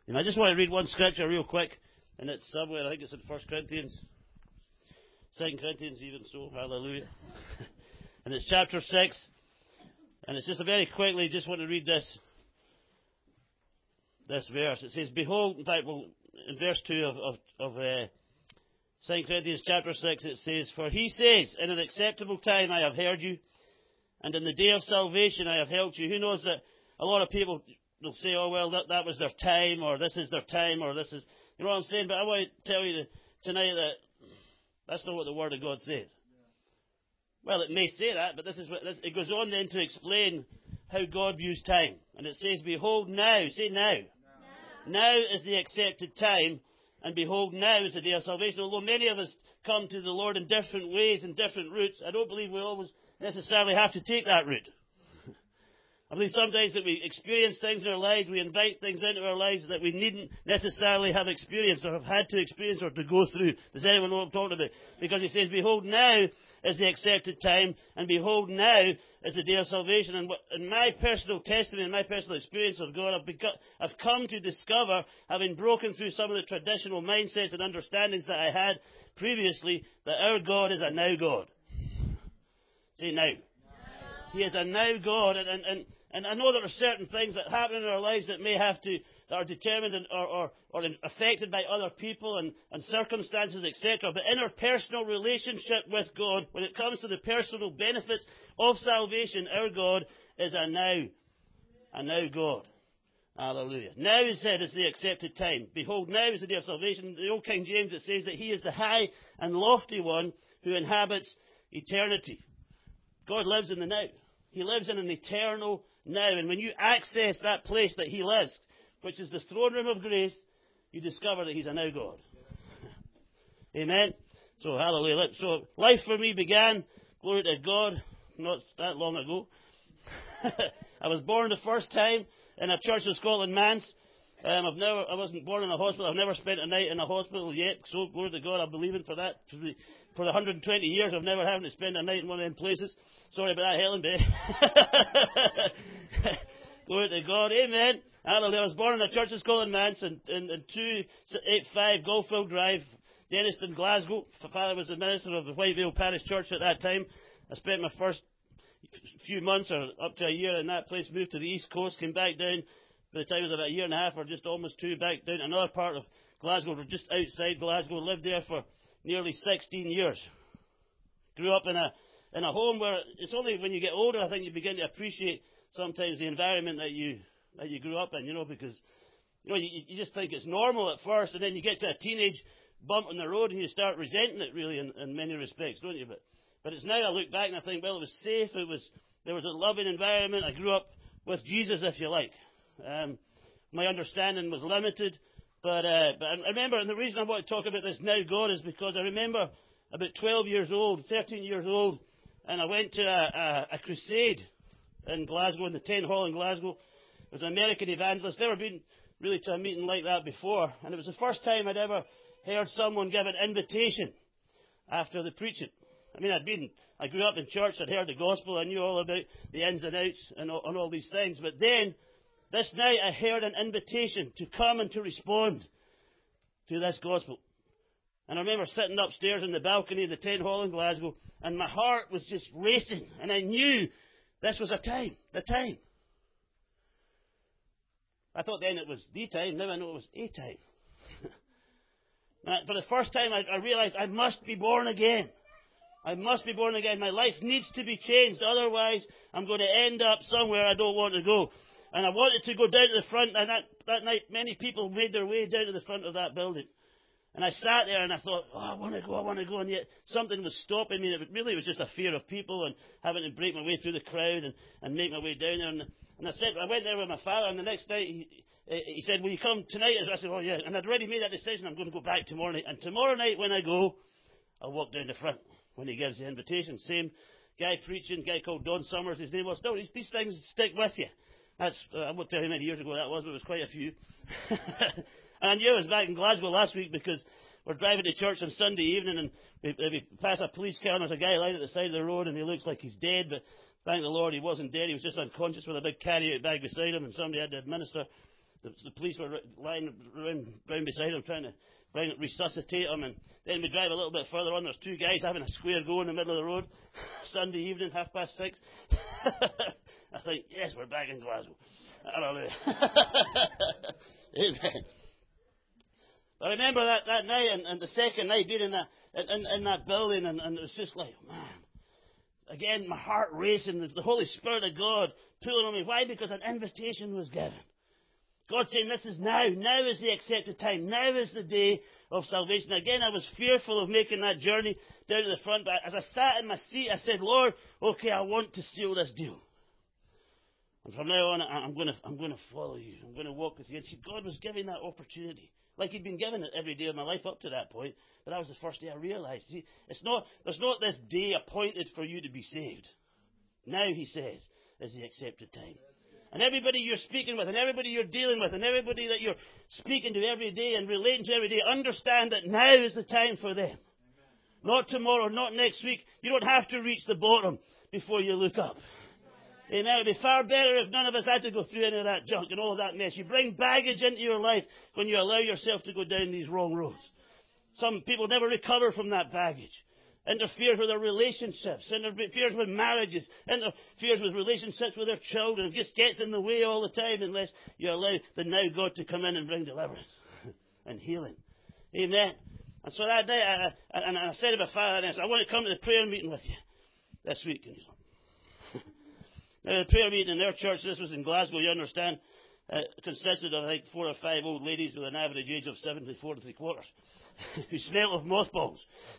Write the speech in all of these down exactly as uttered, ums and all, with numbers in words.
And I just want to read one scripture real quick, and it's somewhere, I think it's in First Corinthians, Second Corinthians even so, hallelujah. And it's chapter six, and it's just a very quickly, just want to read this, this verse. It says, behold, in fact, well, in verse two of, of, of uh, Second Corinthians chapter six, it says, for he says, in an acceptable time I have heard you, and in the day of salvation I have helped you. Who knows that a lot of people will say, oh, well, that, that was their time, or this is their time, or this is, you know what I'm saying? But I want to tell you tonight that that's not what the Word of God says. Well, it may say that, but this is what this, it goes on then to explain how God views time. And it says, behold now, say now. Now, now is the accepted time, and behold now is the day of salvation. Although many of us come to the Lord in different ways and different routes, I don't believe we always necessarily have to take that route. I believe sometimes that we experience things in our lives, we invite things into our lives that we needn't necessarily have experienced or have had to experience or to go through. Does anyone know what I'm talking about? Because he says, behold, now is the accepted time, and behold, now is the day of salvation. And in my personal testimony, in my personal experience of God, I've, begun, I've come to discover, having broken through some of the traditional mindsets and understandings that I had previously, that our God is a now God. Say now. He is a now God, and, and, and I know there are certain things that happen in our lives that may have to, that are determined or, or, or affected by other people and, and circumstances, et cetera. But in our personal relationship with God, when it comes to the personal benefits of salvation, our God is a now, a now God. Hallelujah. Now, he said, is the accepted time. Behold, now is the day of salvation. In the Old King James, it says that he is the high and lofty one who inhabits eternity. God lives in the now. He lives in an eternal now. And when you access that place that he lives, which is the throne room of grace, you discover that he's a now God. Amen. So, hallelujah. So, life for me began, glory to God, not that long ago. I was born the first time in a Church of Scotland manse. Um, I've never, I wasn't born in a hospital. I've never spent a night in a hospital yet. So, glory to God, I'm believing for that. For the, for the one hundred twenty years, I've never had to spend a night in one of them places. Sorry about that, Helen, babe. Glory to God. Amen. Hallelujah. I was born in a Church of Scotland manse in, in, in two eighty-five Goldfield Drive, Denniston, Glasgow. My father was the minister of the Whitevale Parish Church at that time. I spent my first few months or up to a year in that place, moved to the East Coast, came back down. By the time it was about a year and a half or just almost two, back down to another part of Glasgow, or just outside Glasgow, lived there for nearly sixteen years. Grew up in a in a home where it's only when you get older, I think, you begin to appreciate sometimes the environment that you that you grew up in, you know, because you know you, you just think it's normal at first, and then you get to a teenage bump on the road and you start resenting it really in, in many respects, don't you? But but it's now I look back and I think, well, it was safe, it was there was a loving environment. I grew up with Jesus, if you like. Um, my understanding was limited, but uh, but I remember, and the reason I want to talk about this now God is because I remember about twelve years old, thirteen years old, and I went to a, a, a crusade in Glasgow, in the Tent Hall in Glasgow. It was an American evangelist. Never been really to a meeting like that before, and it was the first time I'd ever heard someone give an invitation after the preaching. I mean, I'd been, I grew up in church, I'd heard the gospel, I knew all about the ins and outs and all, and all these things, but then this night I heard an invitation to come and to respond to this gospel. And I remember sitting upstairs in the balcony of the Tent Hall in Glasgow, and my heart was just racing, and I knew this was a time, the time. I thought then it was the time, now I know it was a time. For the first time I, I realized I must be born again. I must be born again. My life needs to be changed, otherwise I'm going to end up somewhere I don't want to go. And I wanted to go down to the front, and that, that night many people made their way down to the front of that building. And I sat there and I thought, oh, I want to go, I want to go, and yet something was stopping me. It really was just a fear of people and having to break my way through the crowd and, and make my way down there. And, and I said, I went there with my father, and the next night he, he said, will you come tonight? I said, oh yeah. And I'd already made that decision, I'm going to go back tomorrow night. And tomorrow night when I go, I'll walk down the front when he gives the invitation. Same guy preaching, guy called Don Summers, his name was. No, these, these things stick with you. That's, uh, I won't tell you how many years ago that was, but it was quite a few. And I knew I was back in Glasgow last week because we're driving to church on Sunday evening, and we, we pass a police car, and there's a guy lying at the side of the road, and he looks like he's dead, but thank the Lord he wasn't dead. He was just unconscious with a big carry-out bag beside him, and somebody had to administer the, the police were lying around, around beside him trying to trying to resuscitate him. And then we drive a little bit further on. There's two guys having a square go in the middle of the road. Sunday evening, half past six. I think, yes, we're back in Glasgow. Hallelujah. Amen. But I remember that, that night and, and the second night being in that, in, in that building, and, and it was just like, man, again, my heart racing, the, the Holy Spirit of God pulling on me. Why? Because an invitation was given. God saying, this is now. Now is the accepted time. Now is the day of salvation. Again, I was fearful of making that journey down to the front, but as I sat in my seat, I said, Lord, okay, I want to seal this deal. And from now on, I'm going to, I'm going to follow you. I'm going to walk with you. And see, God was giving that opportunity. Like he'd been given it every day of my life up to that point. But that was the first day I realized. See, it's not, there's not this day appointed for you to be saved. Now, he says, is the accepted time. And everybody you're speaking with, and everybody you're dealing with, and everybody that you're speaking to every day and relating to every day, understand that now is the time for them. Amen. Not tomorrow, not next week. You don't have to reach the bottom before you look up. Amen. It would be far better if none of us had to go through any of that junk and all of that mess. You bring baggage into your life when you allow yourself to go down these wrong roads. Some people never recover from that baggage. Interferes with their relationships, interferes with marriages, interferes with relationships with their children. It just gets in the way all the time unless you allow the now God to come in and bring deliverance and healing. Amen. And so that day, I, I, and I said to my father, I said, I want to come to the prayer meeting with you this week. Now, the prayer meeting in their church, this was in Glasgow, you understand, uh, consisted of, I think, four or five old ladies with an average age of seventy-four and three quarters, who smelled of mothballs.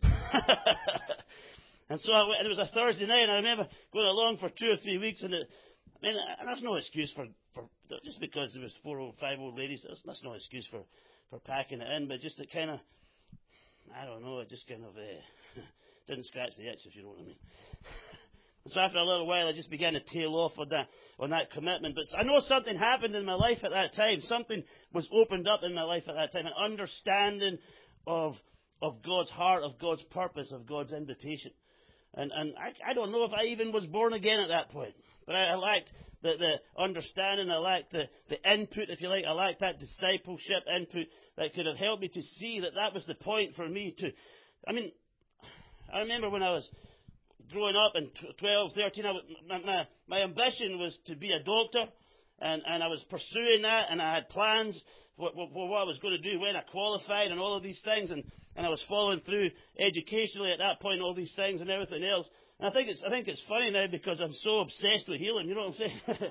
And so I went, and it was a Thursday night, and I remember going along for two or three weeks, and it, I mean, and that's no excuse for, for, just because there was four or five old ladies, that's, that's no excuse for, for packing it in, but just it kind of, I don't know, it just kind of uh, didn't scratch the itch, if you know what I mean. So after a little while, I just began to tail off on that, on that commitment. But I know something happened in my life at that time. Something was opened up in my life at that time. An understanding of, of God's heart, of God's purpose, of God's invitation. And, and I, I don't know if I even was born again at that point. But I, I lacked the, the understanding. I lacked the, the input, if you like. I lacked that discipleship input that could have helped me to see that that was the point for me to... I mean, I remember when I was... growing up in twelve, thirteen, I was, my, my, my ambition was to be a doctor, and, and I was pursuing that, and I had plans for, for what I was going to do when I qualified and all of these things, and, and I was following through educationally at that point, all these things and everything else. And I think it's I think it's funny now because I'm so obsessed with healing, you know what I'm saying?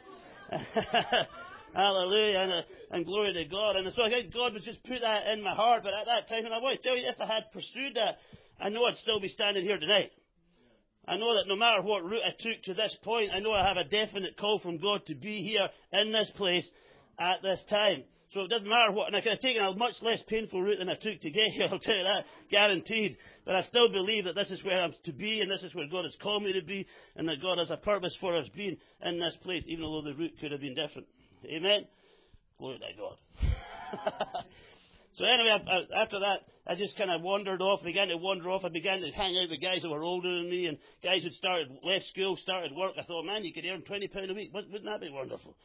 Hallelujah, and, uh, and glory to God. And so I think God would just put that in my heart, but at that time, and I want to tell you, if I had pursued that, I know I'd still be standing here tonight. I know that no matter what route I took to this point, I know I have a definite call from God to be here in this place at this time. So it doesn't matter what, and I could have taken a much less painful route than I took to get here, I'll tell you that, guaranteed. But I still believe that this is where I'm to be, and this is where God has called me to be, and that God has a purpose for us being in this place, even though the route could have been different. Amen? Glory to God. So anyway, I, after that, I just kind of wandered off, began to wander off. I began to hang out with guys who were older than me and guys who'd started, left school, started work. I thought, man, you could earn twenty pounds a week. Wouldn't that be wonderful?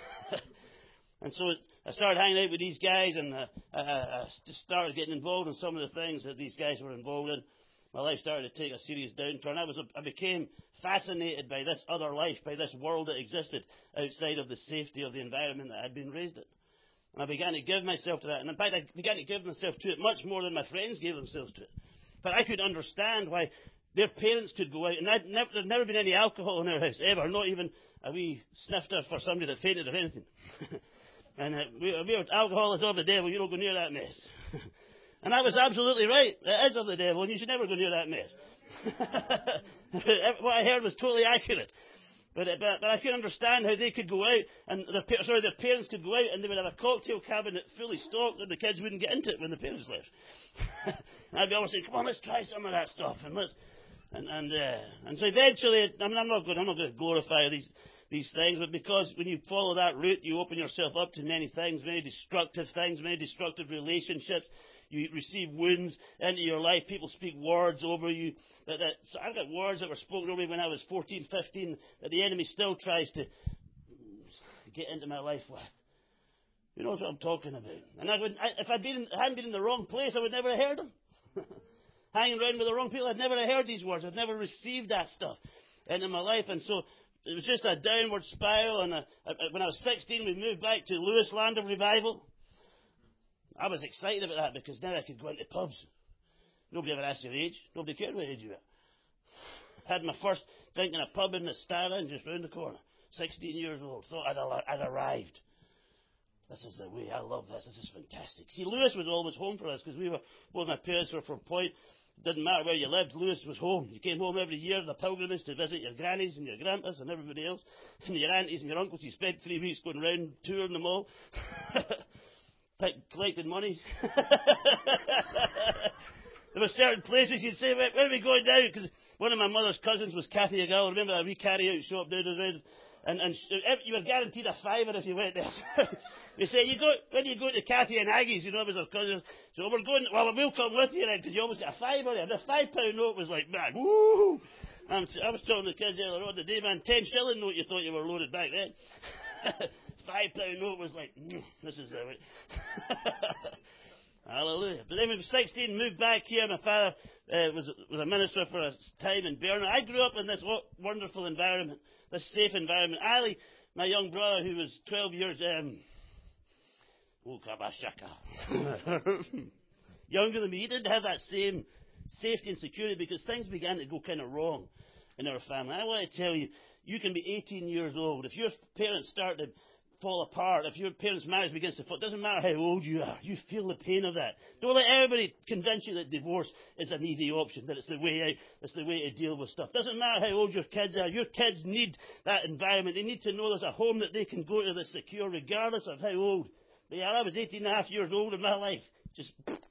And so I started hanging out with these guys, and uh, I, I just started getting involved in some of the things that these guys were involved in. My life started to take a serious downturn. I was, I became fascinated by this other life, by this world that existed outside of the safety of the environment that I'd been raised in. And I began to give myself to that. And in fact, I began to give myself to it much more than my friends gave themselves to it. But I could understand why their parents could go out. And I'd never, there'd never been any alcohol in their house, ever. Not even a wee snifter for somebody that fainted or anything. And uh, we, we were, alcohol is of the devil. You don't go near that mess. And I was absolutely right. It is of the devil, and you should never go near that mess. What I heard was totally accurate. But, but, but I could understand how they could go out, and their, sorry, their parents could go out, and they would have a cocktail cabinet fully stocked, and the kids wouldn't get into it when the parents left. And I'd be always saying, "Come on, let's try some of that stuff," and let's, and and uh, and so eventually, I mean, I'm not going, I'm not going to glorify these these things, but because when you follow that route, you open yourself up to many things, many destructive things, many destructive relationships. You receive wounds into your life. People speak words over you. That, that, so I've got words that were spoken over me when I was fourteen, fifteen that the enemy still tries to get into my life with. Who knows what I'm talking about? And I would, I, if I'd been, I hadn't been in the wrong place, I would never have heard them. Hanging around with the wrong people, I'd never have heard these words. I'd never received that stuff into my life. And so it was just a downward spiral. And a, a, when I was sixteen, we moved back to Lewis Land of Revival. I was excited about that because now I could go into pubs. Nobody ever asked your age. Nobody cared what age you were. I had my first drink in a pub in the Starland just round the corner. sixteen years old. Thought I'd, I'd arrived. This is the way. I love this. This is fantastic. See, Lewis was always home for us because we were, both my parents were from Point. It didn't matter where you lived. Lewis was home. You came home every year on a pilgrimage to visit your grannies and your grandpas and everybody else and your aunties and your uncles. You spent three weeks going round touring them all, collecting money. There were certain places you'd say, where, where are we going now? Because one of my mother's cousins was Kathy Agal. Remember that wee carry-out shop down the road? And, and you were guaranteed a fiver if you went there. They say, you go, when you go to Kathy and Aggie's, you know, it was her cousin. So we're going, well, we'll come with you then, because you always get a fiver there. The five pound note was like, man, woo! I'm, I was talking to the kids earlier on today, man, ten shilling note, you thought you were loaded back then. Five pound note was like, mm, this is it. Hallelujah. But then when we were sixteen, moved back here. My father uh, was, was a minister for a time in Bernard. I grew up in this wonderful environment, this safe environment. Ali, my young brother, who was twelve years, um, oh, kabashaka, younger than me, he didn't have that same safety and security because things began to go kind of wrong in our family. I want to tell you, you can be eighteen years old. If your parents start to fall apart, if your parents' marriage begins to fall, it doesn't matter how old you are. You feel the pain of that. Don't let everybody convince you that divorce is an easy option, that it's the way out, it's the way to deal with stuff. Doesn't matter how old your kids are. Your kids need that environment. They need to know there's a home that they can go to that's secure regardless of how old they are. I was eighteen and a half years old in my life. Just...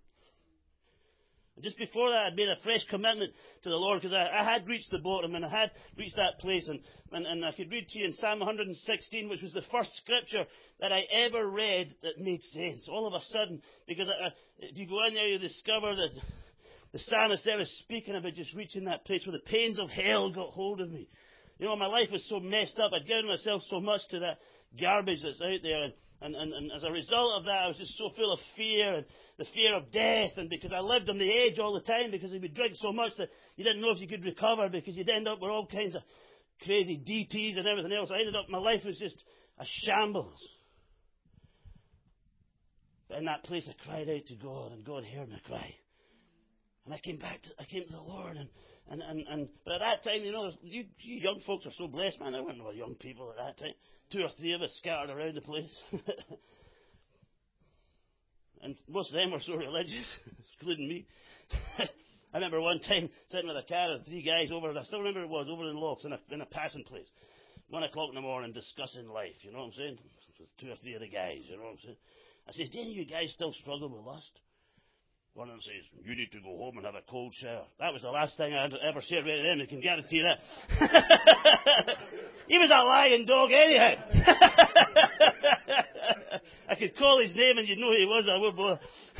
Just before that, I'd made a fresh commitment to the Lord because I, I had reached the bottom and I had reached that place. And, and, and I could read to you in Psalm one hundred sixteen, which was the first scripture that I ever read that made sense. All of a sudden, because I, if you go in there, you discover that the psalmist there is speaking about just reaching that place where the pains of hell got hold of me. You know, my life was so messed up. I'd given myself so much to that garbage that's out there. And, and, and, and as a result of that, I was just so full of fear and the fear of death. And because I lived on the edge all the time because we would drink so much that you didn't know if you could recover because you'd end up with all kinds of crazy D Ts and everything else. I ended up, my life was just a shambles. But in that place, I cried out to God and God heard my cry. And I came back to, I came to the Lord and And, and, and, but at that time, you know, you, you young folks are so blessed, man. There weren't no young people at that time. Two or three of us scattered around the place. And most of them were so religious, including me. I remember one time sitting with a car and three guys over, and I still remember it was, over in Locks in a, in a passing place. One o'clock in the morning discussing life, you know what I'm saying? With two or three of the guys, you know what I'm saying? I says, do any of you guys still struggle with lust? One of them says, you need to go home and have a cold shower. That was the last thing I ever said right to him, I can guarantee that. He was a lying dog anyhow. I could call his name and you'd know who he was, but I wouldn't bother.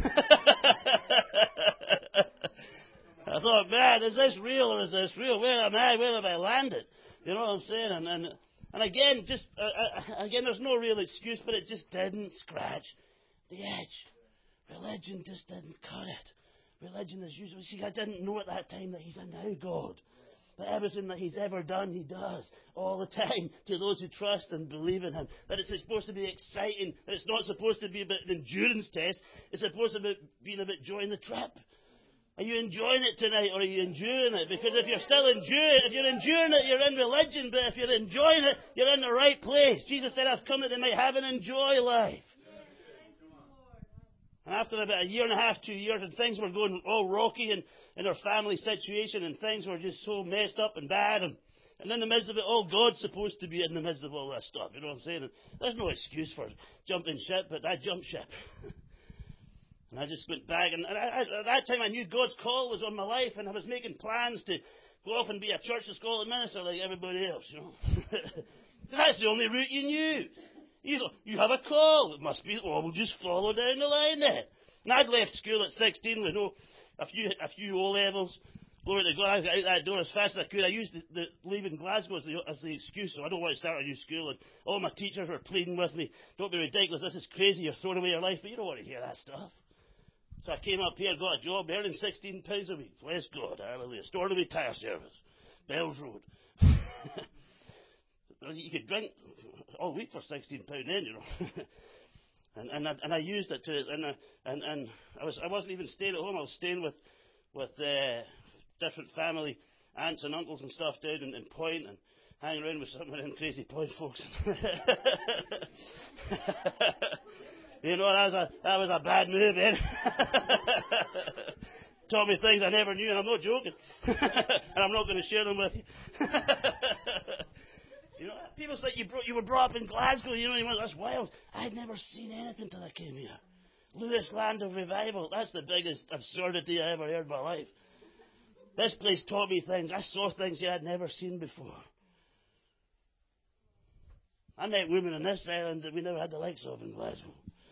I thought, man, is this real or is this real? Where am I? Where have I landed? You know what I'm saying? And and, and again, just uh, again, there's no real excuse, but it just didn't scratch the edge. Religion just didn't cut it. Religion is usually, see, I didn't know at that time that He's a now God. That everything that He's ever done, He does all the time to those who trust and believe in Him. That it's supposed to be exciting. That it's not supposed to be about an endurance test. It's supposed to be being about enjoying the trip. Are you enjoying it tonight or are you enduring it? Because if you're still enduring if you're enduring it, you're in religion. But if you're enjoying it, you're in the right place. Jesus said, I've come that they might have and enjoy life. And after about a year and a half, two years, and things were going all rocky in, in our family situation, and things were just so messed up and bad, and, and in the midst of it all, God's supposed to be in the midst of all that stuff. You know what I'm saying? And there's no excuse for jumping ship, but I jumped ship. And I just went back, and, and I, I, at that time I knew God's call was on my life, and I was making plans to go off and be a Church of Scotland minister like everybody else, you know. That's the only route you knew. You you have a call. It must be, well, we'll just follow down the line then. And I'd left school at sixteen with no, a few, a few O-levels, Glory to God, I got out that door as fast as I could. I used the, the leaving Glasgow as the, as the excuse, so I don't want to start a new school. And all my teachers were pleading with me, don't be ridiculous, this is crazy, you're throwing away your life. But you don't want to hear that stuff. So I came up here, got a job, earning sixteen pounds a week. Bless God, hallelujah. Stornoway Tire Service, Bells Road. You could drink all week for sixteen pounds then, you know. and, and, I, and I used it to, and, I, and, and I, was, I wasn't even staying at home, I was staying with, with uh, different family, aunts and uncles and stuff down in, in Point, and hanging around with some of them crazy Point folks. You know, that was a, that was a bad move, eh? Taught me things I never knew, and I'm not joking. And I'm not going to share them with you. You know, people say you, brought, you were brought up in Glasgow, you know, you went, that's wild. I'd never seen anything till I came here. Lewis Land of Revival, that's the biggest absurdity I ever heard in my life. This place taught me things. I saw things here I'd never seen before. I met women on this island that we never had the likes of in Glasgow.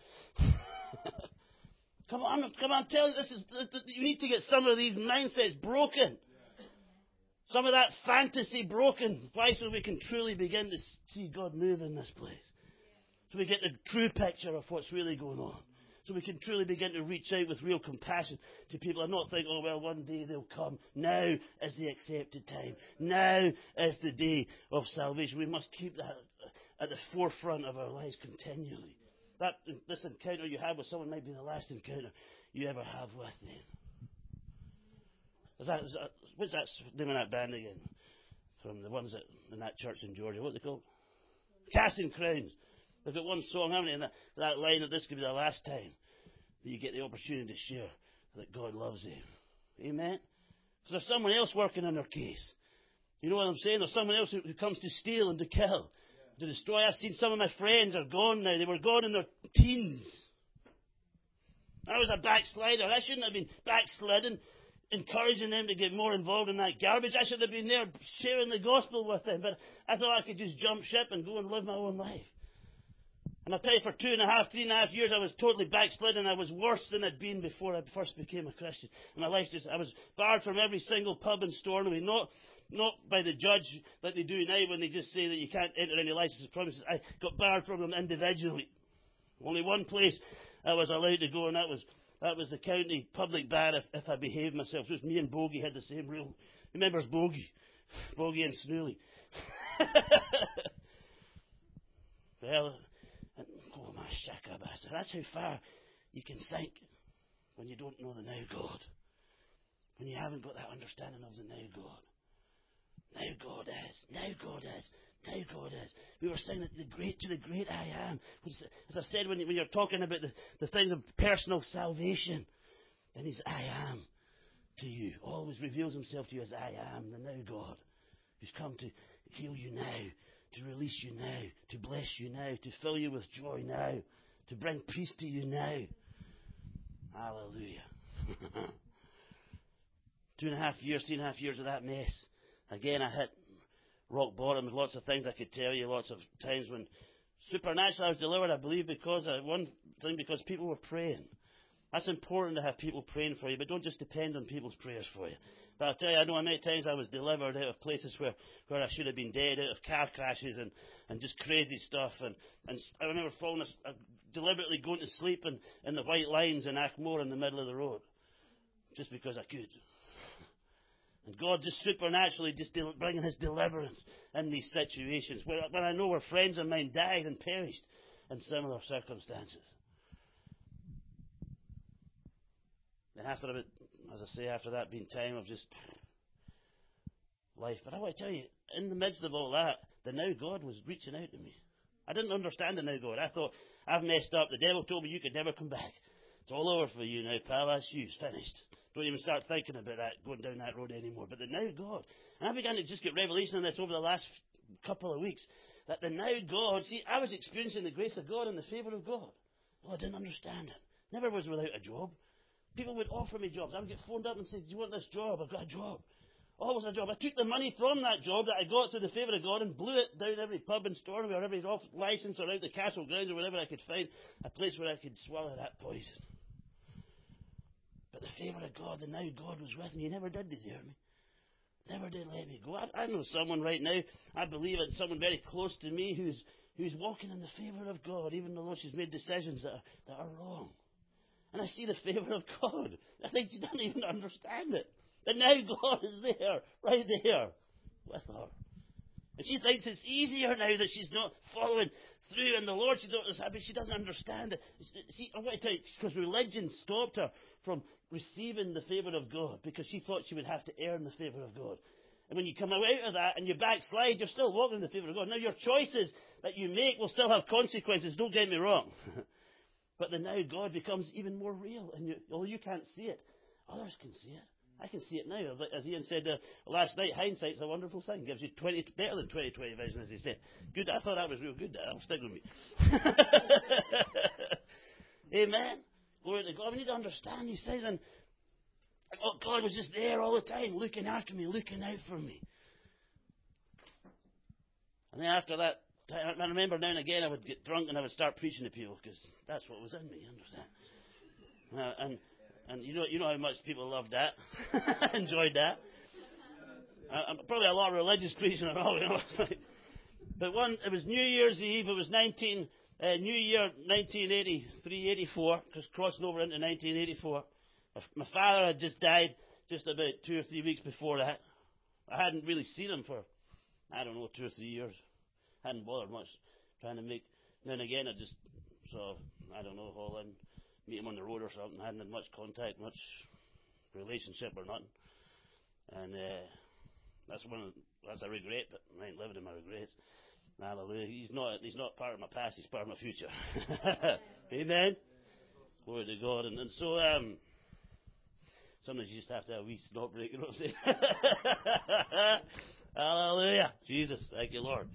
Come on, come on, tell you, this is, you need to get some of these mindsets broken. Some of that fantasy broken. Why? So we can truly begin to see God move in this place. So we get the true picture of what's really going on. So we can truly begin to reach out with real compassion to people and not think, oh, well, one day they'll come. Now is the accepted time. Now is the day of salvation. We must keep that at the forefront of our lives continually. That this encounter you have with someone might be the last encounter you ever have with them. Is that, is that, what's that name of that band again? From the ones that in that church in Georgia. What are they called? Casting Crowns. They've got one song, haven't they? And that, that line that this could be the last time that you get the opportunity to share that God loves you. Amen? Because there's someone else working on their case. You know what I'm saying? There's someone else who, who comes to steal and to kill, to destroy. I've seen some of my friends are gone now. They were gone in their teens. I was a backslider. I shouldn't have been backsliding, encouraging them to get more involved in that garbage. I should have been there sharing the gospel with them. But I thought I could just jump ship and go and live my own life. And I'll tell you, for two and a half, three and a half years, I was totally backslidden. I was worse than I'd been before I first became a Christian. And my life just, I was barred from every single pub in Stornoway, not, not by the judge like they do now when they just say that you can't enter any license premises. I got barred from them individually. Only one place I was allowed to go, and that was that was the county public bar if, if I behaved myself. It was me and Bogey had the same rule. Remembers Bogey? Bogey and Snooley. Well, and, oh my shakabasa. That's how far you can sink when you don't know the now God. When you haven't got that understanding of the now God. Now God is. Now God is. Now God is. We were saying that the great to the great I am. As I said, when, when you're talking about the, the things of personal salvation, and He's I am to you. Always reveals Himself to you as I am, the now God, who's come to heal you now, to release you now, to bless you now, to fill you with joy now, to bring peace to you now. Hallelujah. Two and a half years, three and a half years of that mess. Again, I hit rock bottom. Lots of things I could tell you. Lots of times when supernaturally I was delivered, I believe, because of one thing, because people were praying. That's important to have people praying for you, but don't just depend on people's prayers for you. But I'll tell you, I know many times I was delivered out of places where, where I should have been dead, out of car crashes and, and just crazy stuff. And, and I remember falling, uh, deliberately going to sleep in, in the white lines in Ackmore in the middle of the road, just because I could. And God just supernaturally just del- bringing His deliverance in these situations where, when I know where friends of mine died and perished in similar circumstances. And after a bit, as I say, after that being time of just life. But I want to tell you, in the midst of all that, the now God was reaching out to me. I didn't understand the now God. I thought, I've messed up. The devil told me you could never come back. It's all over for you now, pal. That's you. It's finished. Don't even start thinking about that, going down that road anymore. But the now God. And I began to just get revelation on this over the last couple of weeks. That the now God, see, I was experiencing the grace of God and the favour of God. Well, I didn't understand it. Never was without a job. People would offer me jobs. I would get phoned up and say, do you want this job? I've got a job. Always a job. I took the money from that job that I got through the favour of God and blew it down every pub in Stornoway or every off licence or out the castle grounds or wherever I could find a place where I could swallow that poison. But the favour of God, and now God was with me. He never did desert me. Never did let me go. I, I know someone right now, I believe it's someone very close to me who's who's walking in the favour of God, even though she's made decisions that are, that are wrong. And I see the favour of God. I think she doesn't even understand it. And now God is there, right there, with her. And she thinks it's easier now that she's not following through in the Lord. She doesn't, but she doesn't understand it. See, I want to tell you, because religion stopped her from receiving the favour of God, because she thought she would have to earn the favour of God. And when you come out of that and you backslide, you're still walking in the favour of God. Now, your choices that you make will still have consequences, don't get me wrong. But then now God becomes even more real. And you, although you can't see it, others can see it. I can see it now. As Ian said uh, last night, hindsight's a wonderful thing. Gives you twenty better than twenty twenty vision, as he said. Good. I thought that was real good. That'll stick with me. Amen. Glory to God. We need to understand. He says, and oh, God was just there all the time, looking after me, looking out for me. And then after that, I remember now and again I would get drunk and I would start preaching to people, because that's what was in me. You understand? Uh, and And you know, you know how much people loved that, enjoyed that. Uh, probably a lot of religious preaching and all, you know. But one, it was New Year's Eve. It was nineteen uh, New Year, nineteen eighty-three, eighty-four, just crossing over into nineteen eighty-four. My father had just died just about two or three weeks before that. I hadn't really seen him for, I don't know, two or three years. Hadn't bothered much trying to make. And then again, I just sort of, I don't know, haul in. Meet him on the road or something. I hadn't had much contact, much relationship or nothing. And uh, that's one of, that's a regret, but I ain't living in my regrets. Hallelujah. He's not he's not part of my past, he's part of my future. Amen. Glory to God. And, and so um, sometimes you just have to have a wee snot break, you know what I'm saying? Hallelujah. Jesus, thank you, Lord.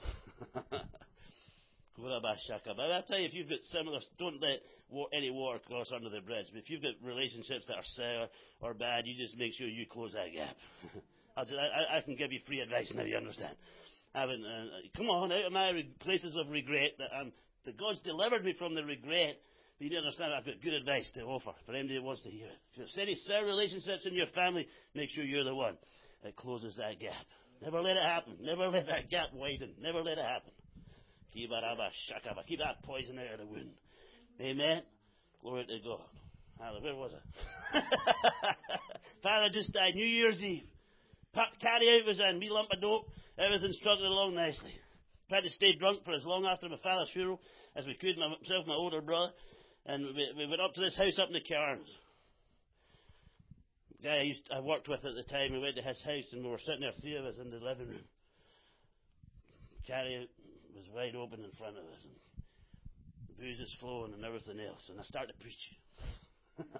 But I tell you, if you've got similar, don't let any water cross under the bridge. But if you've got relationships that are sour or bad, you just make sure you close that gap. I'll just, I, I can give you free advice now, you understand. I mean, uh, come on, out of my re- places of regret, that, um, that God's delivered me from the regret. But you need to understand, I've got good advice to offer for anybody who wants to hear it. If there's any sour relationships in your family, make sure you're the one that closes that gap. Never let it happen. Never let that gap widen. Never let it happen. Keep that poison out of the wound. Amen. Glory to God. Hallelujah. Where was I? Father just died. New Year's Eve. Carry out was in. Wee lump of dope. Everything's struggling along nicely. Tried to stay drunk for as long after my father's funeral as we could, myself and my older brother. And we, we went up to this house up in the Cairns. The guy I, used, I worked with at the time, we went to his house and we were sitting there, three of us in the living room. Carry out was wide open in front of us, and the booze is flowing and everything else, and I started preaching.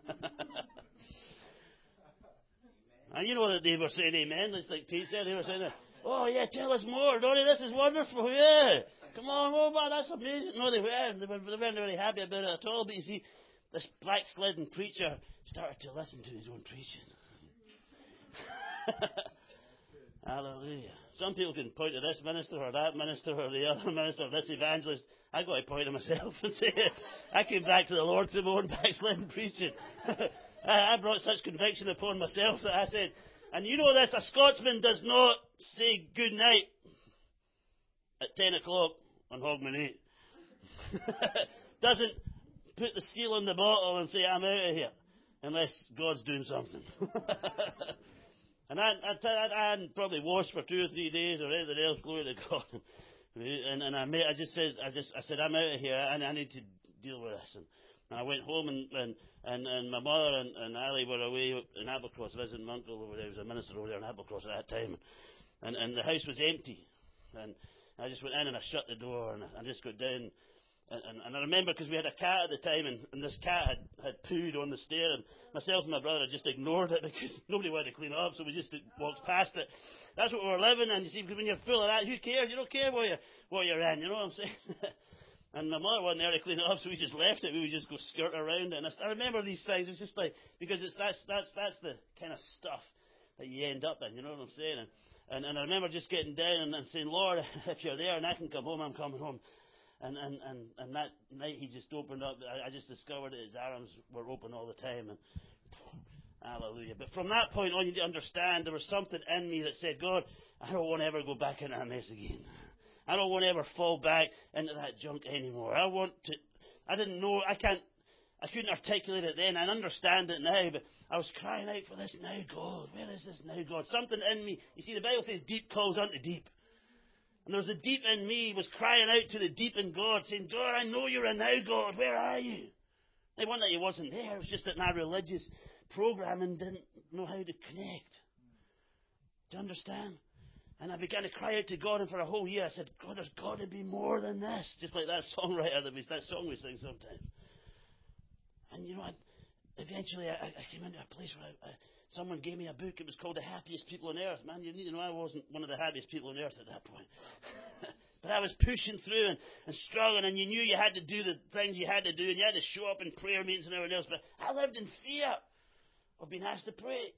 And you know that they were saying amen, it's like T said, they were saying, oh yeah, tell us more, Donnie, this is wonderful, yeah, come on, oh man, that's amazing. No, they weren't, they weren't really happy about it at all, but you see, this backslidden preacher started to listen to his own preaching. Hallelujah. Some people can point to this minister or that minister or the other minister or this evangelist. I got to point to myself and say, I came back to the Lord through my own backsliding preaching. I brought such conviction upon myself that I said, and you know this, a Scotsman does not say good night at ten o'clock on Hogmanay. Doesn't put the seal on the bottle and say, I'm out of here, unless God's doing something. And I, I, I hadn't probably washed for two or three days or anything else, glory to God. And, and I, made, I just said, I just, I said, I'm out of here. I, I need to deal with this. And, and I went home, and and, and, and my mother and, and Ali were away in Applecross visiting my uncle over there. He was a minister over there in Applecross at that time. And and the house was empty. And I just went in and I shut the door and I, I just got down. And, and, and I remember, because we had a cat at the time, and, and this cat had, had pooed on the stair, and myself and my brother had just ignored it because nobody wanted to clean it up, so we just walked past it. That's what we were living in, you see, because when you're full of that, who cares? You don't care what you're, what you're in, you know what I'm saying? And my mother wasn't there to clean it up, so we just left it. We would just go skirt around it. And I, I remember these things. It's just like, because it's that's that's that's the kind of stuff that you end up in, you know what I'm saying? And and, and I remember just getting down and, and saying, Lord, if you're there and I can come home, I'm coming home. And, and, and, and that night he just opened up. I, I just discovered that his arms were open all the time. And Hallelujah. But from that point on, you need to understand there was something in me that said, God, I don't want to ever go back into that mess again. I don't want to ever fall back into that junk anymore. I want to, I didn't know, I can't, I couldn't articulate it then. I understand it now, but I was crying out for this now, God. Where is this now, God? Something in me. You see, the Bible says deep calls unto deep. And there was a deep in me was crying out to the deep in God, saying, God, I know you're a now God. Where are you? It wasn't that he wasn't there. It was just that my religious programming didn't know how to connect. Do you understand? And I began to cry out to God, and for a whole year I said, God, there's got to be more than this. Just like that songwriter, that, we, that song we sing sometimes. And you know, I, eventually I, I came into a place where I, I, someone gave me a book. It was called The Happiest People on Earth. Man, you need to know I wasn't one of the happiest people on earth at that point. But I was pushing through and, and struggling, and you knew you had to do the things you had to do, and you had to show up in prayer meetings and everything else. But I lived in fear of being asked to pray.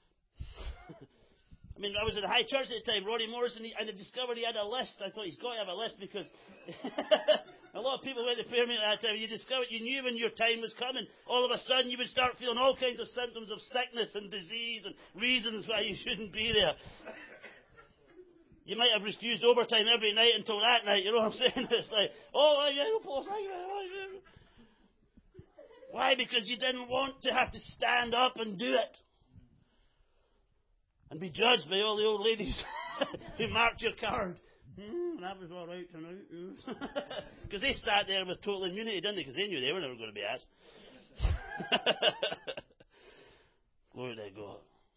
I mean, I was at a high church at the time, Roddy Morrison, and I discovered he had a list. I thought he's got to have a list because a lot of people went to prayer meeting at that time. You discovered, you knew when your time was coming. All of a sudden, you would start feeling all kinds of symptoms of sickness and disease and reasons why you shouldn't be there. You might have refused overtime every night until that night. You know what I'm saying? It's like, oh, yeah, boss. Why? Because you didn't want to have to stand up and do it. And be judged by all the old ladies who marked your card. Hmm, that was all right tonight. Because they sat there with total immunity, didn't they? Because they knew they were never going to be asked. Glory to God.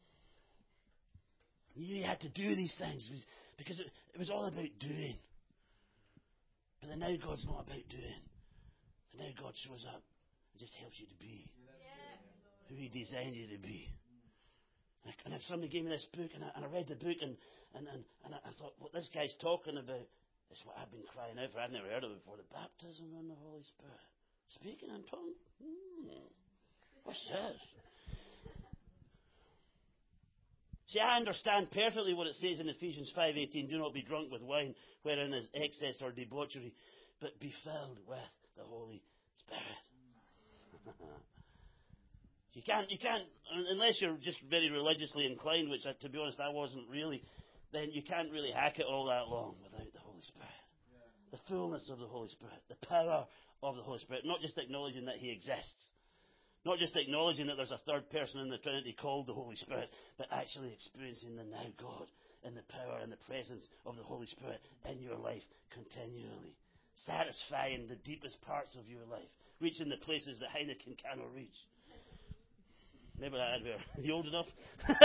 You knew you had to do these things because it, it was all about doing. But the now God's not about doing. The now God shows up and just helps you to be who He designed you to be. And if somebody gave me this book, and I, and I read the book, and, and, and, and I thought, what this guy's talking about is what I've been crying out for. I've never heard of it before. The baptism in the Holy Spirit. Speaking in tongues. Hmm. What's this? See, I understand perfectly what it says in Ephesians five eighteen. Do not be drunk with wine, wherein is excess or debauchery, but be filled with the Holy Spirit. You can't, you can't, unless you're just very religiously inclined, which, to be honest, I wasn't really, then you can't really hack it all that long without the Holy Spirit. Yeah. The fullness of the Holy Spirit, the power of the Holy Spirit, not just acknowledging that He exists, not just acknowledging that there's a third person in the Trinity called the Holy Spirit, but actually experiencing the now God and the power and the presence of the Holy Spirit in your life continually, satisfying the deepest parts of your life, reaching the places that Heineken cannot reach. Maybe that advert. Are you old enough?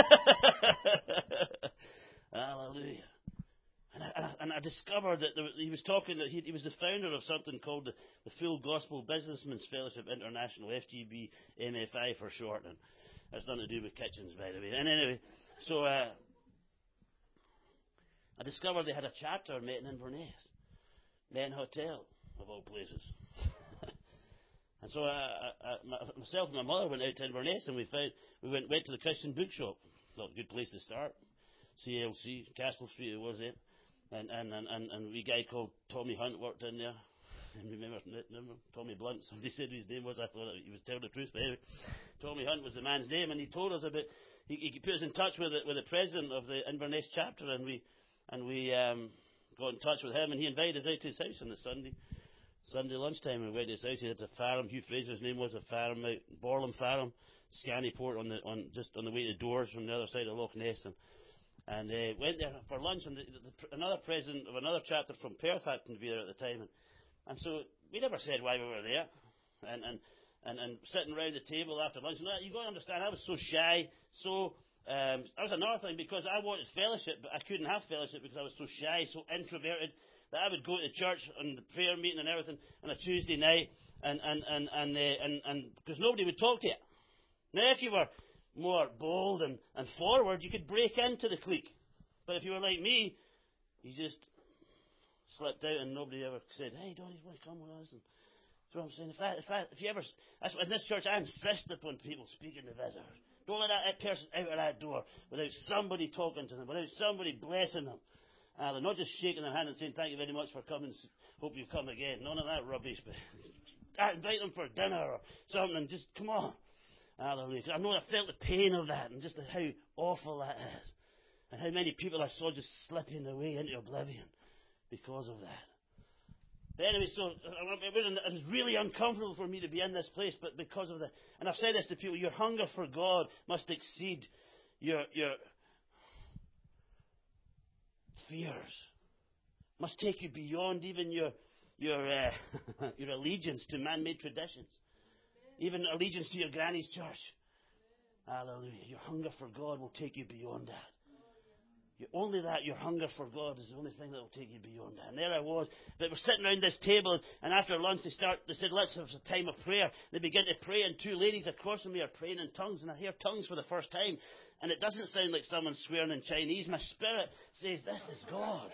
Hallelujah. And I, and, I, and I discovered that there, he was talking, that he, he was the founder of something called the, the Full Gospel Businessmen's Fellowship International, F G B M F I for short. And that's nothing to do with kitchens, by the way. And anyway, so uh, I discovered they had a chapter met in Inverness, Men Hotel, of all places. And so I, I, I, myself and my mother went out to Inverness, and we found we went went to the Christian bookshop. Thought a good place to start. C L C, Castle Street, it was it. And and and and, and a guy called Tommy Hunt worked in there. And remember, remember Tommy Blunt? Somebody said his name was. I thought he was telling the truth, but anyway, Tommy Hunt was the man's name, and he told us about. He, he put us in touch with the, with the president of the Inverness chapter, and we and we um, got in touch with him, and he invited us out to his house on the Sunday. Sunday lunchtime, we went to his house. He had a farm. Hugh Fraser's name was a farm out Borlam Farm, Scannyport, on the on just on the way to Doors from the other side of Loch Ness, and and uh, went there for lunch. And the, the, another president of another chapter from Perth happened to be there at the time, and, and so we never said why we were there, and and and, and sitting around the table after lunch. And that, you got to understand, I was so shy, so. Um, that was another thing, because I wanted fellowship, but I couldn't have fellowship because I was so shy, so introverted, that I would go to church and the prayer meeting and everything on a Tuesday night, and and and and uh, and, and because nobody would talk to you. Now, if you were more bold and, and forward, you could break into the clique. But if you were like me, you just slipped out, and nobody ever said, "Hey, Donnie, you want to come with us?" And that's what I'm saying. If that, if that, if you ever, that's in this church, I insist upon people speaking to visitors. Don't let that person out of that door without somebody talking to them, without somebody blessing them. Uh, they're not just shaking their hand and saying, "Thank you very much for coming, hope you come again." None of that rubbish. But invite them for dinner or something, and just come on. Hallelujah. Because I know I felt the pain of that and just how awful that is. And how many people I saw just slipping away into oblivion because of that. But anyway, so it was really uncomfortable for me to be in this place, but because of that. And I've said this to people, your hunger for God must exceed your, your fears. Must take you beyond even your, your, uh, your allegiance to man-made traditions. Even allegiance to your granny's church. Hallelujah. Your hunger for God will take you beyond that. Only that, your hunger for God is the only thing that will take you beyond that. And there I was. But we're sitting around this table, and after lunch they start. They said, let's have a time of prayer. They begin to pray, and two ladies across from me are praying in tongues, and I hear tongues for the first time. And it doesn't sound like someone swearing in Chinese. My spirit says, this is God.